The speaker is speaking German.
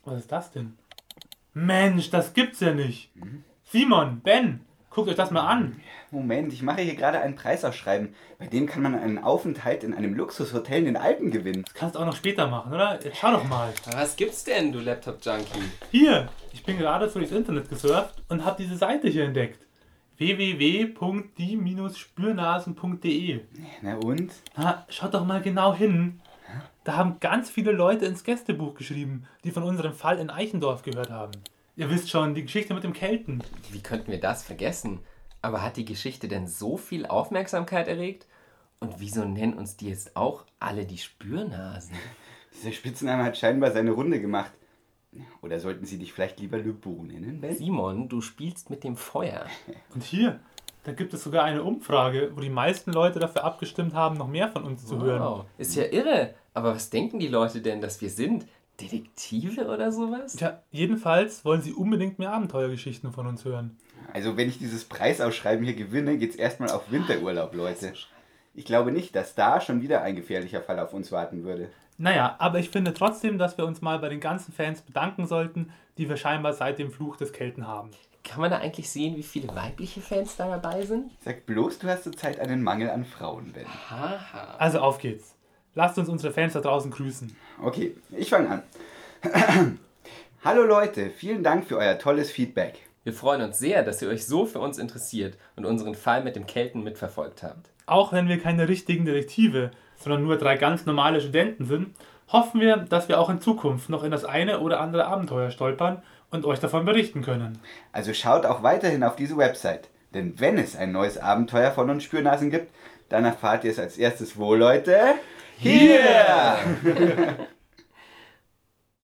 Was ist das denn? Mensch, das gibt's ja nicht. Simon, Ben, guckt euch das mal an. Moment, ich mache hier gerade ein Preisausschreiben. Bei dem kann man einen Aufenthalt in einem Luxushotel in den Alpen gewinnen. Das kannst du auch noch später machen, oder? Jetzt schau doch mal. Was gibt's denn, du Laptop-Junkie? Hier, ich bin gerade so durchs Internet gesurft und habe diese Seite hier entdeckt. www.die-spürnasen.de. Na und? Na, schaut doch mal genau hin. Da haben ganz viele Leute ins Gästebuch geschrieben, die von unserem Fall in Eichendorf gehört haben. Ihr wisst schon, die Geschichte mit dem Kelten. Wie könnten wir das vergessen? Aber hat die Geschichte denn so viel Aufmerksamkeit erregt? Und wieso nennen uns die jetzt auch alle die Spürnasen? Dieser Spitzname hat scheinbar seine Runde gemacht. Oder sollten sie dich vielleicht lieber Le Beau nennen, Ben? Simon, du spielst mit dem Feuer. Und hier, da gibt es sogar eine Umfrage, wo die meisten Leute dafür abgestimmt haben, noch mehr von uns zu hören. Wow, ist ja irre. Aber was denken die Leute denn, dass wir sind? Detektive oder sowas? Tja, jedenfalls wollen sie unbedingt mehr Abenteuergeschichten von uns hören. Also wenn ich dieses Preisausschreiben hier gewinne, geht's erstmal auf Winterurlaub, Leute. Ich glaube nicht, dass da schon wieder ein gefährlicher Fall auf uns warten würde. Naja, aber ich finde trotzdem, dass wir uns mal bei den ganzen Fans bedanken sollten, die wir scheinbar seit dem Fluch des Kelten haben. Kann man da eigentlich sehen, wie viele weibliche Fans da dabei sind? Sag bloß, du hast zurzeit einen Mangel an Frauen, Ben. Haha. Also auf geht's. Lasst uns unsere Fans da draußen grüßen. Okay, ich fange an. Hallo Leute, vielen Dank für euer tolles Feedback. Wir freuen uns sehr, dass ihr euch so für uns interessiert und unseren Fall mit dem Kelten mitverfolgt habt. Auch wenn wir keine richtigen Detektive, sondern nur 3 ganz normale Studenten sind, hoffen wir, dass wir auch in Zukunft noch in das eine oder andere Abenteuer stolpern und euch davon berichten können. Also schaut auch weiterhin auf diese Website. Denn wenn es ein neues Abenteuer von uns Spürnasen gibt, dann erfahrt ihr es als erstes wo, Leute? Hier!